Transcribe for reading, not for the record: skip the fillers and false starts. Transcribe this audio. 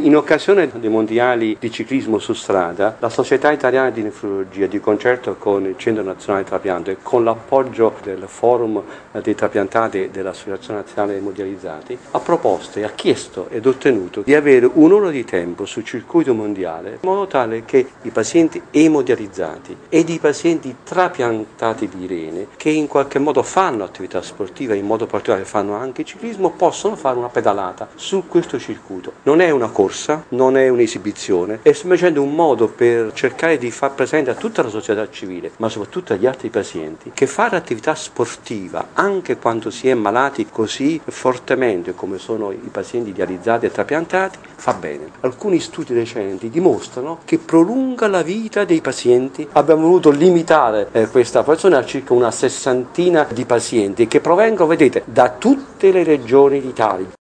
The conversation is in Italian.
In occasione dei mondiali di ciclismo su strada, la Società Italiana di Nefrologia, di concerto con il Centro Nazionale Trapianto e con l'appoggio del Forum dei Trapiantati dell'Associazione Nazionale dei Mondializzati, ha proposto e ha chiesto ed ottenuto di avere un'ora di tempo sul circuito mondiale, in modo tale che i pazienti emodializzati ed i pazienti trapiantati di rene, che in qualche modo fanno attività sportiva, in modo particolare fanno anche ciclismo, possono fare una pedalata su questo circuito. Non è una corsa, non è un'esibizione, è semplicemente un modo per cercare di far presente a tutta la società civile, ma soprattutto agli altri pazienti, che fare attività sportiva, anche quando si è malati così fortemente come sono i pazienti dializzati e trapiantati, fa bene. Alcuni studi recenti dimostrano che prolunga la vita dei pazienti. Abbiamo voluto limitare questa persona a circa una sessantina di pazienti che provengono, vedete, da tutte le regioni d'Italia.